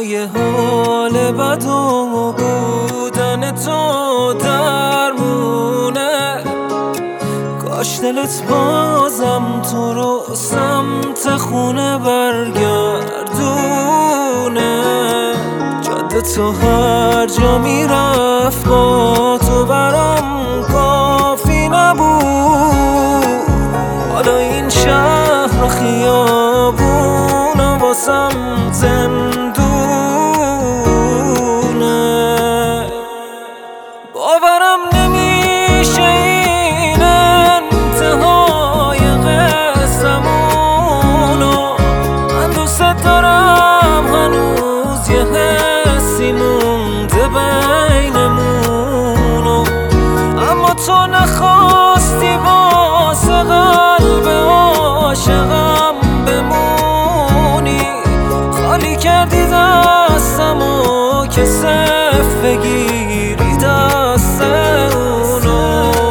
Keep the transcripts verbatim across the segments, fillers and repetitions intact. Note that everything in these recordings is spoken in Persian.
یه حال بد و بودن تو درمونه. کاش دلت بازم تو رو سمت خونه برگردونه. جاده تو هر جا میرفت با تو برام کافی نبود. حالا این شهر و خیابون و واسم زندونه. باورم نمیشه این انتهای قصه‌مونو. من دوست دارم هنوز یه حسی مونده بینمونو. اما تو نخواستی واسه قلب عاشقم بمونی. خالی کردی دستمو که صرف بگیری دست اونو.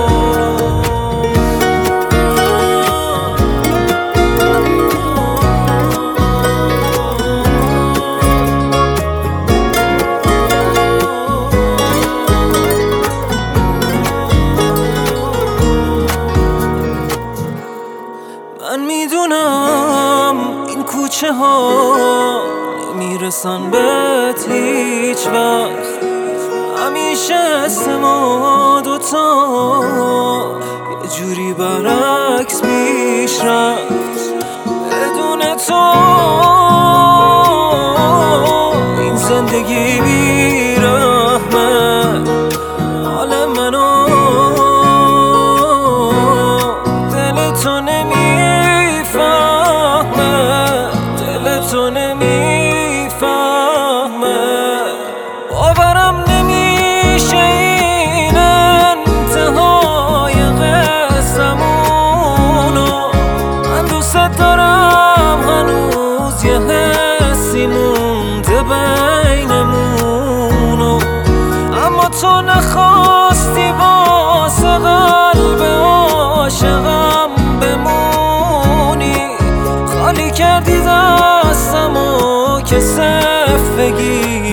من میدونم این کوچه ها نمیرسن بهت هیچ وقت. همیشه اسم ما دوتا یه جوری برعکس پیش رفت. بدون تو این زندگی بی‌رحمه. حال منو دل تو نمیفهمه، دل تو نمیفهمه. باورم نمیشه این انتهای قصه‌مونو. من دوست دارم هنوز یه حسی مونده بینمونو. اما تو نخواستی واسه قلب عاشقم بمونی. خالی کردی دستمو که صرف بگیری